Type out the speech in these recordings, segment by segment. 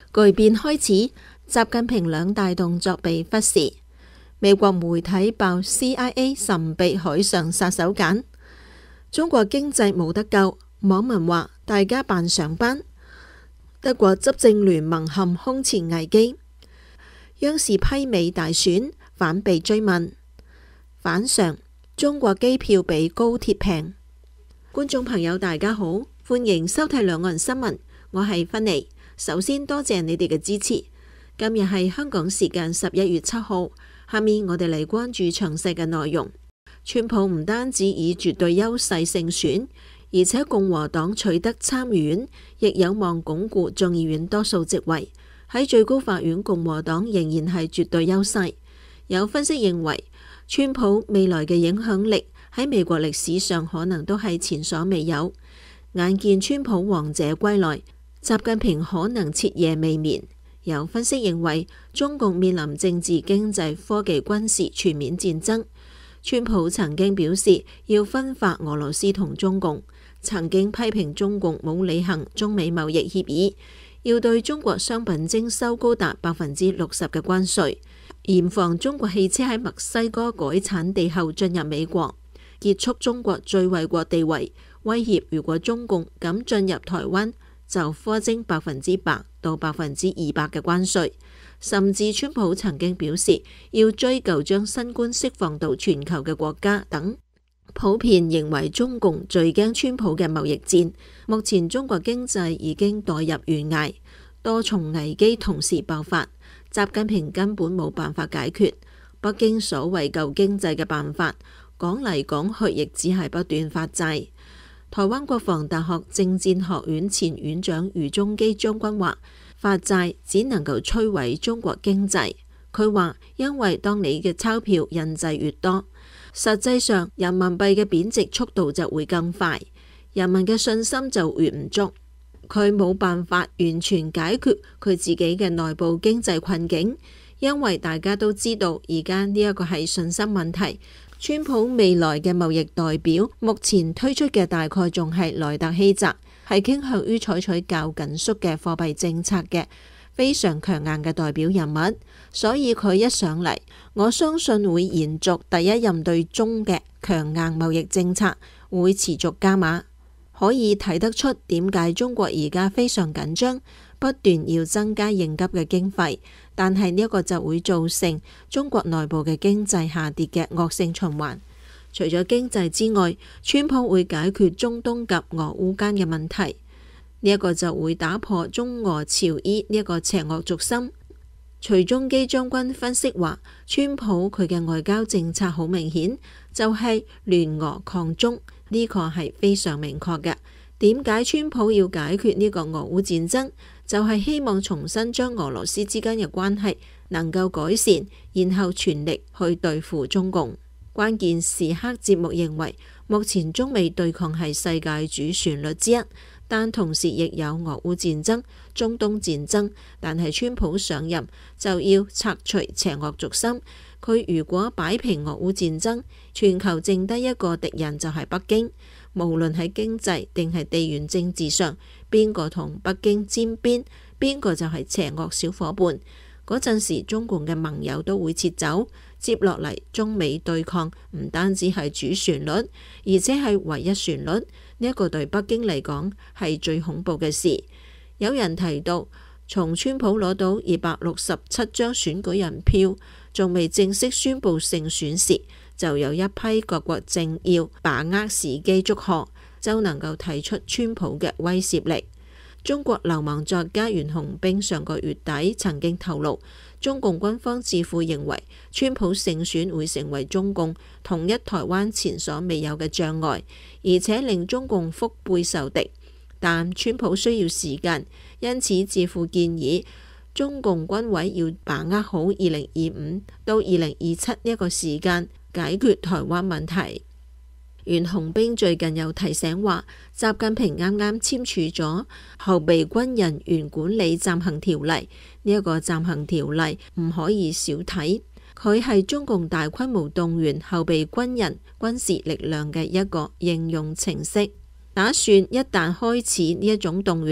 巨變開始，習近平兩大動作被忽視。美國媒體爆 CIA 神秘海上殺手鐧，中國經濟冇得救。網民話大家扮上班。德國執政聯盟陷空前危機。央視批美大選反被追問。反常，中國機票比高鐵平。觀眾朋友大家好，歡迎收睇兩岸新聞，我係芬妮。首先多謝你哋嘅支持。今日係香港時間11月7號，下面我哋嚟關注詳細嘅內容。川普唔單止以絕對優勢勝選，而且共和黨取得參議院，亦有望鞏固眾議院多數席位。喺最高法院，共和黨仍然係絕對優勢。有分析認為，川普未來嘅影響力喺美國歷史上可能都係前所未有。眼見川普王者歸來，習近平可能徹夜未眠。有分析認為，中共面臨政治、經濟、科技、軍事全面戰爭。川普曾經表示要分化俄羅斯同中共，曾經批評中共冇履行中美貿易協議，要對中國商品徵收高達60%嘅關稅，嚴防中國汽車喺墨西哥改產地後進入美國，結束中國最惠國地位，威脅如果中共敢進入台灣，就科徵100%到200%嘅關稅。甚至川普曾經表示要追究將新冠釋放到全球嘅國家等。普遍認為中共最驚川普嘅貿易戰。目前中國經濟已經墮入懸崖，多重危機同時爆發，習近平根本冇辦法解決。北京所謂救經濟嘅辦法，講嚟講去亦只係不斷發債。台灣國防大學政戰學院前院長余宗基將軍話，發債只能夠摧毀中國經濟。佢話，因為當你嘅鈔票印製越多，實際上人民幣嘅貶值速度就會更快，人民嘅信心就越唔足。佢冇辦法完全解決佢自己嘅內部經濟困境，因為大家都知道而家呢一個係信心問題。川普未來嘅貿易代表目前推出嘅大概仲係萊特希澤，係傾向於採取較緊縮嘅貨幣政策嘅非常強硬嘅代表人物，所以佢一上嚟，我相信會延續第一任對中嘅強硬貿易政策，會持續加碼。可以睇得出點解中國而家非常緊張，不斷要增加應急嘅經費，但係呢一個就會造成中國內部嘅經濟下跌嘅惡性循環。除咗經濟之外，川普會解決中東及俄烏間嘅問題，呢一個就會打破中俄朝伊呢一個邪惡軸心。徐宗基將軍分析話，川普佢嘅外交政策好明顯，就係聯俄抗中，呢個係非常明確嘅。點解川普要解決呢個俄烏戰爭？就係希望重新將俄羅斯之間嘅關係能夠改善，然後全力去對付中共。關鍵時刻節目認為，目前中美對抗係世界主旋律之一，但同時亦有俄烏戰爭、中東戰爭。但係川普上任就要拆除邪惡軸心，佢如果擺平俄烏戰爭，全球剩低一個敵人就係北京。無論喺經濟定係地緣政治上，邊個同北京沾邊，邊個就係邪惡小伙伴。嗰陣時，中共嘅盟友都會撤走。接落嚟，中美對抗唔單止係主旋律，而且係唯一旋律。呢一個對北京嚟講係最恐怖嘅事。有人提到，從川普攞到267張選舉人票，仲未正式宣布勝選時，就有一批各國政要把握時機祝賀，就能夠提出川普嘅威懾力。中國流氓作家袁弘冰上個月底曾經透露，中共軍方智庫認為川普勝選會成為中共統一台灣前所未有嘅障礙，而且令中共腹背受敵。但川普需要時間，因此智庫建議中共軍委要把握好2025到2027呢一個時間解決台灣問題。袁弘冰最近又提醒話，習近平啱啱簽署咗後備軍人員管理暫行條例，呢一個暫行條例唔可以少睇，佢係中共大規模動員後備軍人軍事力量嘅一個應用程式，打算一旦開始呢一種動員，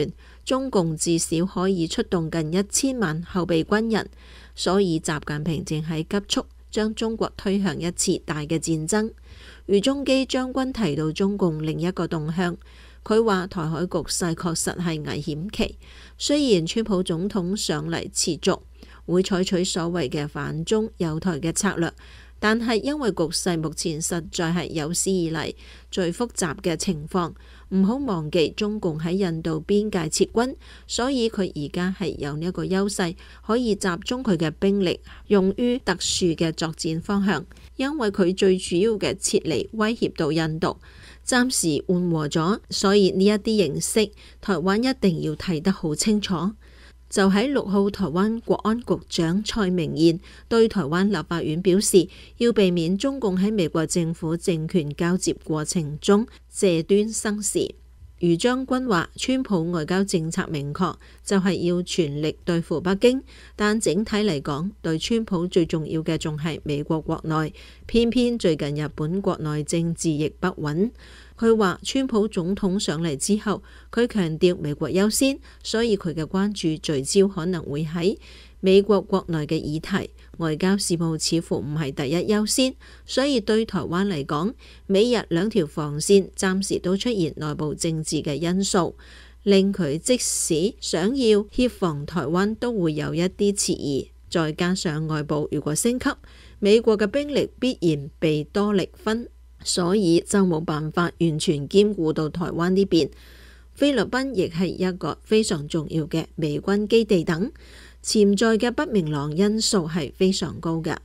中共至少可以出動近1000萬後備軍人，所以習近平正喺急速將中國推向一次大嘅戰爭。余宗基將軍提到中共另一個動向，佢話台海局勢確實係危險期，雖然川普總統上嚟持續會採取所謂嘅反中友台嘅策略，但係因為局勢目前實在係有史以嚟最複雜嘅情況，唔好忘記中共喺印度邊界撤軍，所以佢而家係有呢一個優勢，可以集中佢嘅兵力用於特殊嘅作戰方向，因為佢最主要嘅撤離威脅到印度，暫時緩和咗，所以呢一啲形式台灣一定要睇得好清楚。就喺6號，台灣國安局長蔡明彥對台灣立法院表示，要避免中共喺美國政府政權交接過程中借端生事。余將軍話，川普外交政策明確，就係要全力對付北京，但整體嚟講，對川普最重要嘅仲係美國國內，偏偏最近日本國內政治亦不穩。佢話川普總統上嚟之後，佢強調美國優先，所以佢嘅關注聚焦可能會喺美國國內嘅議題，外交事務似乎唔係第一優先，所以對台灣嚟講，美日兩條防線暫時都出現內部政治嘅因素，令佢即使想要協防台灣都會有一啲遲疑。再加上外部如果升級，美國嘅兵力必然被多力分，所以就冇辦法完全兼顧到台灣呢邊。菲律賓亦係一個非常重要嘅美軍基地等，潛在嘅不明朗因素係非常高嘅。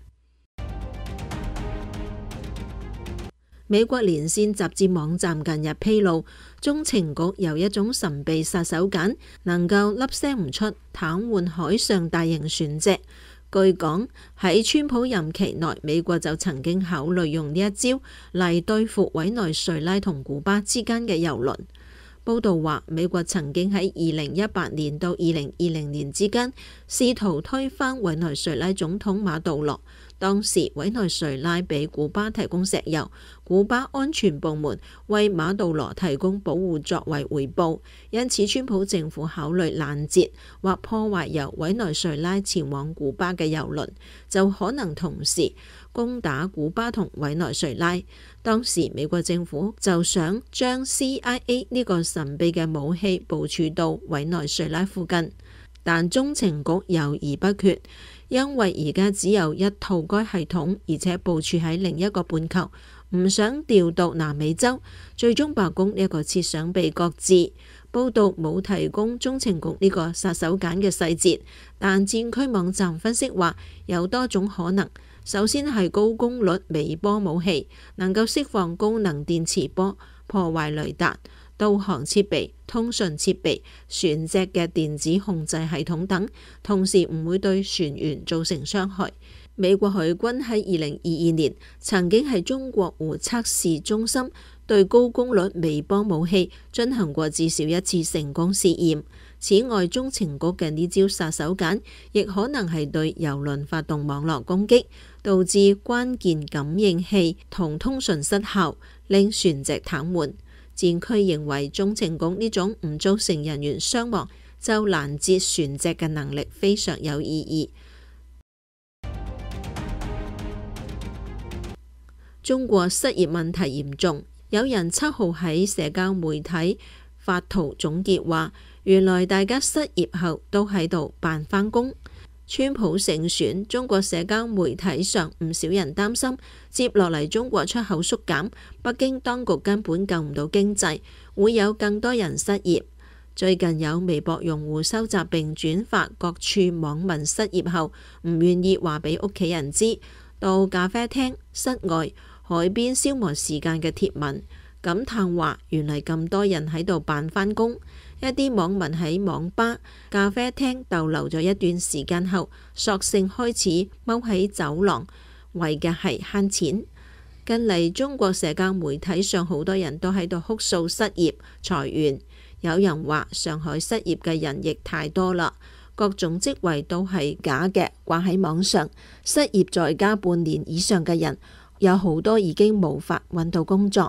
美國連線雜誌網站近日披露，中情局有一種神秘殺手鐧，能夠粒聲唔出，癱瘓海上大型船隻。據講喺川普任期內，美國就曾經考慮用呢一招嚟對付委內瑞拉同古巴之間嘅郵輪。報道話，美國曾經喺2018年到2020年之間試圖推翻委內瑞拉總統馬杜羅。當時委內瑞拉俾古巴提供石油，古巴安全部門為馬杜羅提供保護作為回報，因此川普政府考慮攔截或破壞由委內瑞拉前往古巴嘅郵輪，就可能同時攻打古巴同委內瑞拉。當時美國政府就想將 CIA 呢個神秘嘅武器部署到委內瑞拉附近，但中情局猶豫不決，因為而家只有一套該系統，而且部署喺另一個半球，唔想調到南美洲。最終白宮呢一個設想被擱置。報道冇提供中情局呢個殺手鐧嘅細節，但戰區網站分析話有多種可能。首先係高功率微波武器，能夠釋放高能電磁波，破壞雷達、導航設備、通訊設備、船隻嘅電子控制系統等，同時唔會對船員造成傷害。美國海軍喺2022年曾經喺中國湖測試中心對高功率微波武器進行過至少一次成功試驗。此外，中情局嘅呢招殺手鐧亦可能係對郵輪發動網絡攻擊，導致關鍵感應器同通訊失效，令船隻癱瘓。戰區認為中情局呢種唔造成人員傷亡就攔截船隻嘅能力非常有意義。中國失業問題嚴重，有人7號喺社交媒體發圖總結話，原來大家失業後都喺度扮返工。川普勝選，中國社交媒體上唔少人擔心，接落嚟中國出口縮減，北京當局根本救唔到經濟，會有更多人失業。最近有微博用戶收集並轉發各處網民失業後唔願意話俾屋企人知，到咖啡廳、室外、海邊消磨時間嘅貼文，感嘆話原來咁多人喺度扮返工。一啲網民喺網吧、咖啡廳逗留咗一段時間後，索性開始踎喺走廊，為嘅係慳錢。近嚟中國社交媒體上好多人都喺度哭訴失業、裁員，有人話上海失業嘅人亦太多啦，各種職位都係假嘅，掛喺網上。失業在家半年以上嘅人有好多已經無法揾到工作。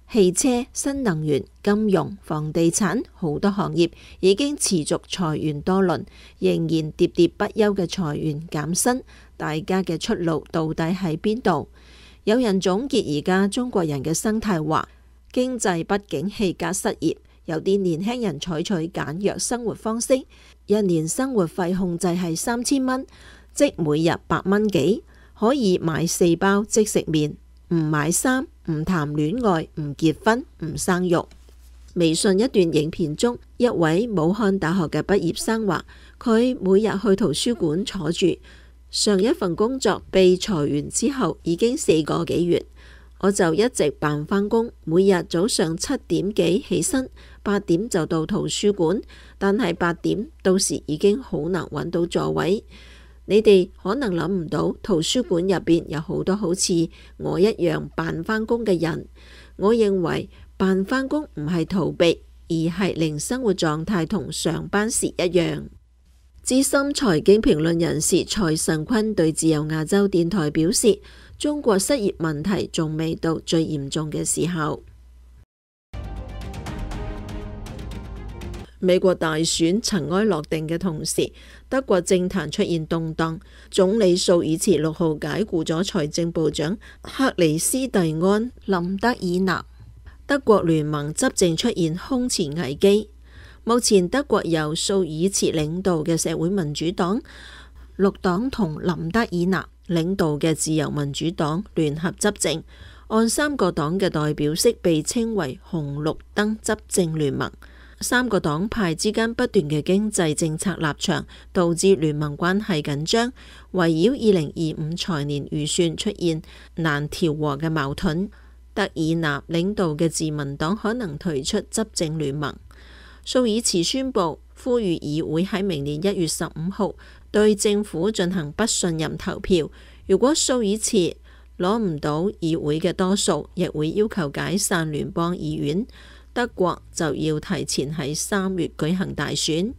汽車、新能源、金融、房地產好多行業已經持續裁員多輪，仍然喋喋不休嘅裁員減薪，大家嘅出路到底喺邊度？有人總結而家中國人嘅生態話，經濟不景氣加失業，有啲年輕人採取簡約生活方式，一年生活費控制係3000蚊，即每日8蚊幾，可以買4包即食麵，唔買衫，唔談戀愛，唔結婚，唔生育。微信一段影片中，一位武漢大學嘅畢業生話，佢每日去圖書館坐住，上一份工作被裁員之後已經4個幾月，我就一直扮返工，每日早上7點幾起身，8點就到圖書館，但係8點到時已經好難揾到座位。你哋可能諗唔到，圖書館入邊有好多好似我一樣扮返工嘅人。我認為扮返工唔係逃避，而係令生活狀態同上班時一樣。資深財經評論人士蔡尚坤對自由亞洲電台表示，中國失業問題仲未到最嚴重嘅時候。美國大選塵埃落定嘅同時，德國政壇出現動盪。總理朔爾茨6號解雇咗財政部長克里斯蒂安林德爾納。德國聯盟執政出現空前危機。目前德國由朔爾茨領導嘅社會民主黨、綠黨同林德爾納領導嘅自由民主黨聯合執政，按3個黨嘅代表式被稱為紅綠燈執政聯盟。3個黨派之間不斷嘅經濟政策立場，導致聯盟關係緊張，圍繞2025財年預算出現難調和嘅矛盾。德爾納領導嘅自民黨可能退出執政聯盟。朔爾茨宣布呼籲議會喺明年1月15號對政府進行不信任投票。如果朔爾茨攞唔到議會嘅多數，亦會要求解散聯邦議院。德國就要提前喺3月舉行大選。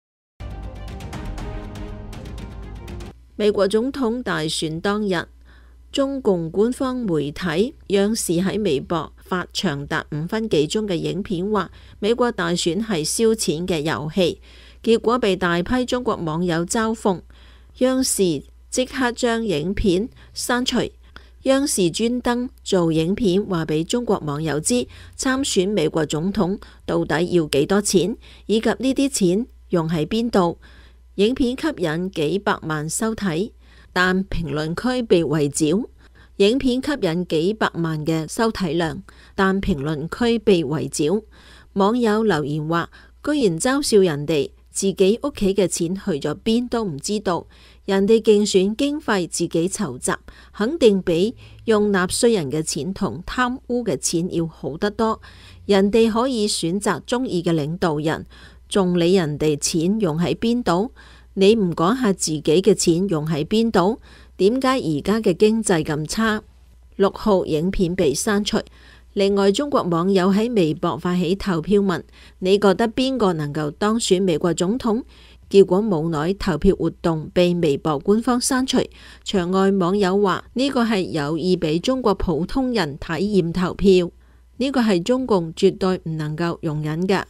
美國總統大選當日，中共官方媒體央視喺微博發長達5分幾鐘嘅影片，話美國大選係燒錢嘅遊戲，結果被大批中國網友嘲諷。央視即刻將影片刪除。央視專登做影片話俾中國網友知參選美國總統到底要幾多錢，以及呢啲錢用喺邊度。影片吸引幾百萬收睇，但評論區被圍剿。影片吸引幾百萬嘅收睇量，但評論區被圍剿。網友留言話，居然嘲笑人哋自己屋企嘅錢去咗邊都唔知道。人哋競選經費自己籌集，肯定比用納稅人嘅錢同貪污嘅錢要好得多。人哋可以選擇中意嘅領導人，仲理人哋錢用喺邊度？你唔講下自己嘅錢用喺邊度？點解而家嘅經濟咁差？6號影片被刪除。另外，中國網友喺微博發起投票問，你覺得邊個能夠當選美國總統？結果無奈投票活動被微博官方刪除。場外網友話呢個係有意俾中國普通人體驗投票，呢個係中共絕對唔能夠容忍嘅。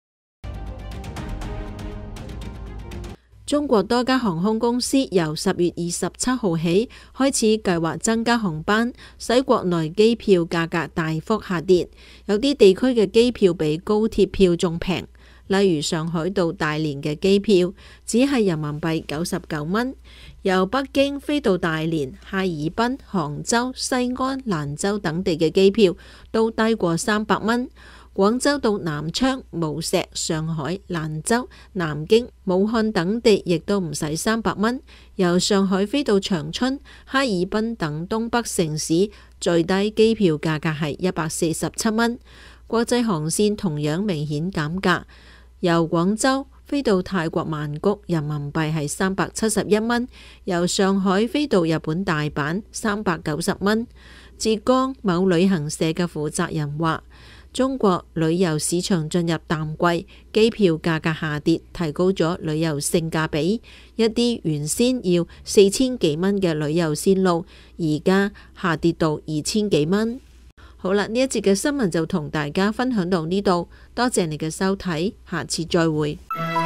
中國多家航空公司由10月27號起開始計劃增加航班，使國內機票價格大幅下跌。有啲地區嘅機票比高鐵票仲平。例如上海到大連嘅機票只係人民幣99蚊，由北京飛到大連、哈爾濱、杭州、西安、蘭州等地嘅機票都低過300蚊。廣州到南昌、無錫、上海、蘭州、南京、武漢等地亦都唔使300蚊。由上海飛到長春、哈爾濱等東北城市，最低機票價格係147蚊。國際航線同樣明顯減價。由廣州飛到泰國曼谷，人民幣係371蚊；由上海飛到日本大阪，390蚊。浙江某旅行社嘅負責人話，中國旅遊市場進入淡季，機票價格下跌，提高咗旅遊性價比。一啲原先要4000幾蚊嘅旅遊線路，而家下跌到2000幾蚊。 好啦，呢一節嘅新聞就同大家分享到呢度，多謝你嘅收睇，下次再會。